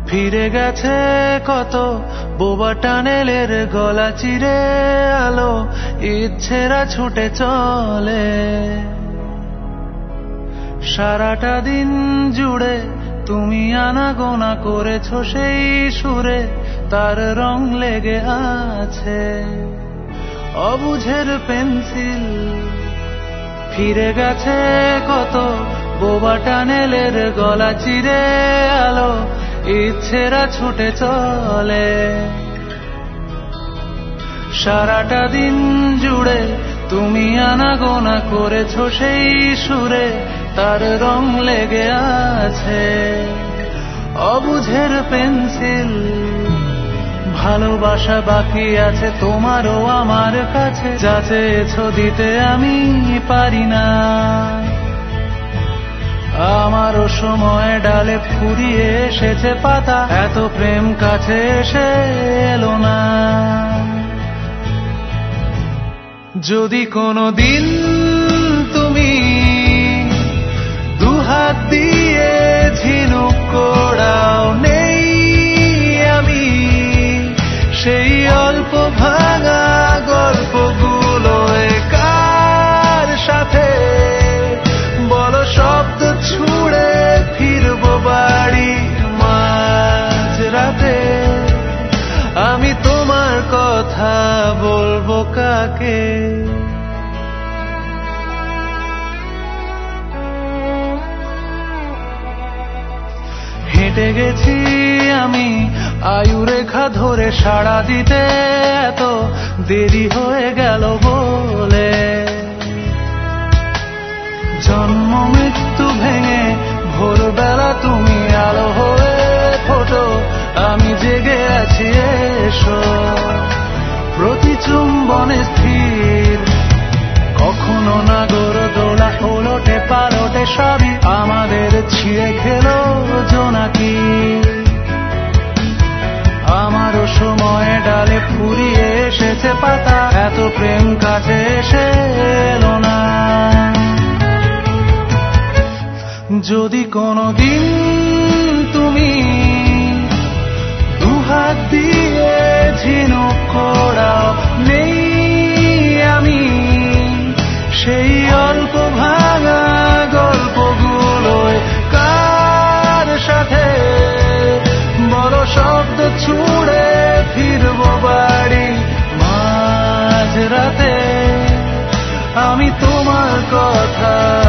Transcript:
ফিরে গেছে কত বোবা টানেলের গলা চিরে আলো ইচ্ছেরা ছুটে চলে। সারাটা দিন জুড়ে তুমি আনাগোনা করেছো সেই সুরে, তার রং লেগে আছে অবুঝের পেন্সিল। ফিরে গেছে কত বোবা টানেলের গলা চিরে আলো ইচ্ছেরা ছুটে চলে। সারাটা দিন জুড়ে তুমি আনাগোনা করেছো সেই সুরে, তার রং লেগে আছে অবুঝের পেন্সিল। ভালোবাসা বাকি আছে তোমারও আমার কাছে, যা চেয়েছো দিতে আমি পারি না। আমারও সময় ডালে ফুরিয়ে এসেছে পাতা, এত প্রেম কাছে এসে এলো না। যদি কোনো দিন তুমি দুহাত দিয়ে ঝিনুক কোড়াও, নেই আমি সেই অল্প ভাঙা গল্পগুলো কার সাথে বলো শব্দ ছুড়ে ফিরবো বাড়ি মাঝরাতে। আমি তোমার কথা বলবো কাকে? হেঁটে গেছি আমি আয়ুরেখা ধরে সাড়া দিতে, এত দেরি হয়ে গেল বলে। জন্ম মৃত্যু ভেঙে ভোরবেলা তুমি আলো হয়ে ফোটো, আমি জেগে আছি এসো। প্রতি চুম্বনে স্থির, কখনো নাগরদোলা ওলটে পালটে সবই আমাদের ছিঁড়ে খেলো জোনাকি। আমারও সময় ডালে ফুরিয়ে এসেছে পাতা, এত প্রেম কাছে এসে এলো না। যদি কোনোদিন তুমি দুহাত দিয়ে ঝিনুক কোড়াও, নেই আমি সেই অল্প ভাঙা গল্পগুলোয় কার সাথে বড় শব্দ ছুড়ে ফিরবো বাড়ি মাঝরাতে। আমি তোমার কথা